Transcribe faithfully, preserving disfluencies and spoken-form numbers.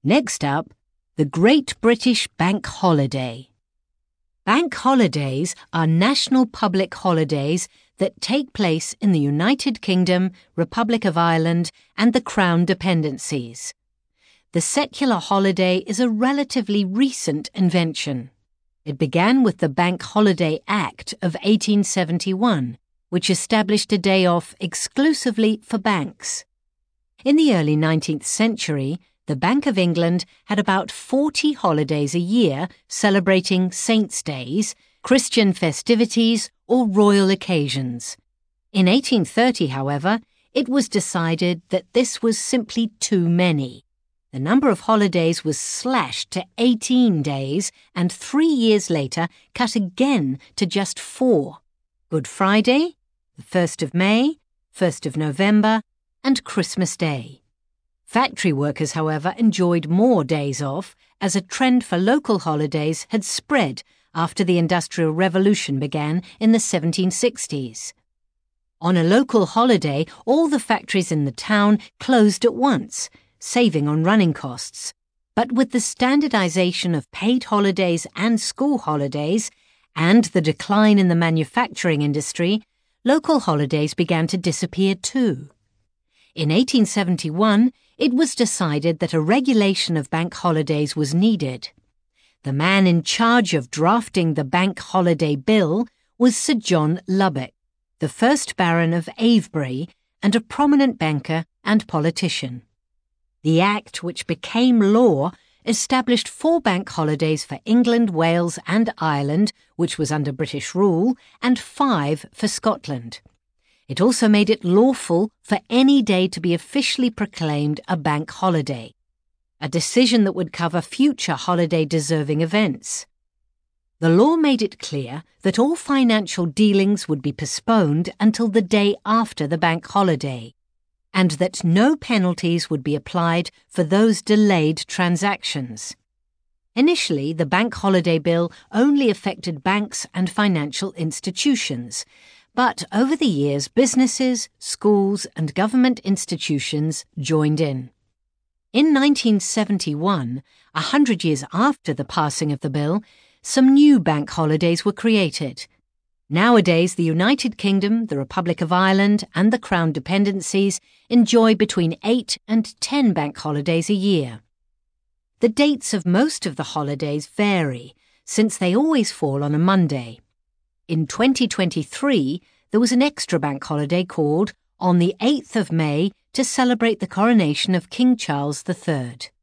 Next up, the Great British Bank Holiday. Bank holidays are national public holidays that take place in the United Kingdom, Republic of Ireland, and the Crown dependencies. The secular holiday is a relatively recent invention. It began with the Bank Holiday Act of eighteen seventy-one, which established a day off exclusively for banks. In the early nineteenth century, the Bank of England had about forty holidays a year celebrating saints' days, Christian festivities, or royal occasions. In eighteen thirty, however, it was decided that this was simply too many. The number of holidays was slashed to eighteen days and three years later cut again to just four: Good Friday, the first of May, first of November, and Christmas Day. Factory workers, however, enjoyed more days off as a trend for local holidays had spread after the Industrial Revolution began in the seventeen sixties. On a local holiday, all the factories in the town closed at once, saving on running costs. But with the standardization of paid holidays and school holidays, and the decline in the manufacturing industry, local holidays began to disappear too. In eighteen seventy-one, it was decided that a regulation of bank holidays was needed. The man in charge of drafting the Bank Holiday Bill was Sir John Lubbock, the first Baron of Avebury and a prominent banker and politician. The Act, which became law, established four bank holidays for England, Wales and Ireland, which was under British rule, and five for Scotland. It also made it lawful for any day to be officially proclaimed a bank holiday, a decision that would cover future holiday-deserving events. The law made it clear that all financial dealings would be postponed until the day after the bank holiday, and that no penalties would be applied for those delayed transactions. Initially, the Bank Holiday Bill only affected banks and financial institutions, but over the years, businesses, schools, and government institutions joined in. In nineteen seventy-one, a hundred years after the passing of the bill, some new bank holidays were created. Nowadays, the United Kingdom, the Republic of Ireland, and the Crown dependencies enjoy between eight and ten bank holidays a year. The dates of most of the holidays vary, since they always fall on a Monday. In twenty twenty-three, there was an extra bank holiday called on the eighth of May to celebrate the coronation of King Charles the Third.